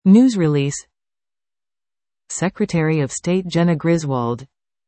News release. Secretary of State Jena Griswold.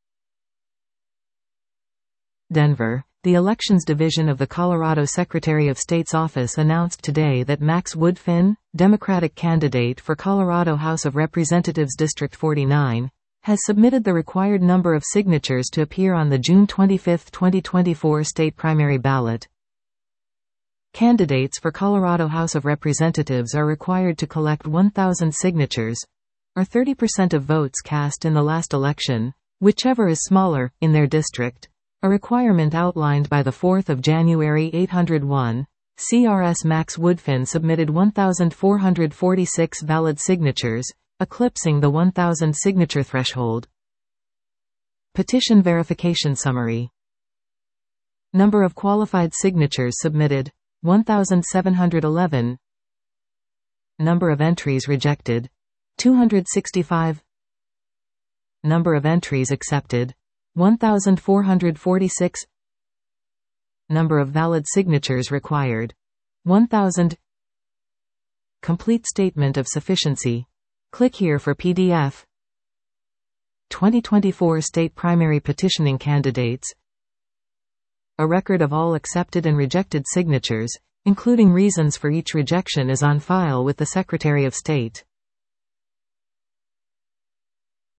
Denver. The Elections Division of the Colorado Secretary of State's office announced today that Max Woodfin, Democratic candidate for Colorado House of Representatives District 49, has submitted the required number of signatures to appear on the June 25, 2024 state primary ballot. Candidates for Colorado House of Representatives are required to collect 1,000 signatures, or 30% of votes cast in the last election, whichever is smaller, in their district, a requirement outlined by the 4th of January 801. CRS Max Woodfin submitted 1,446 valid signatures, eclipsing the 1,000 signature threshold. Petition verification summary. Number of qualified signatures submitted, 1,711. Number of entries rejected, 265. Number of entries accepted, 1,446. Number of valid signatures required, 1,000. Complete statement of sufficiency. Click here for PDF. 2024 state primary petitioning candidates. A record of all accepted and rejected signatures, including reasons for each rejection, is on file with the Secretary of State.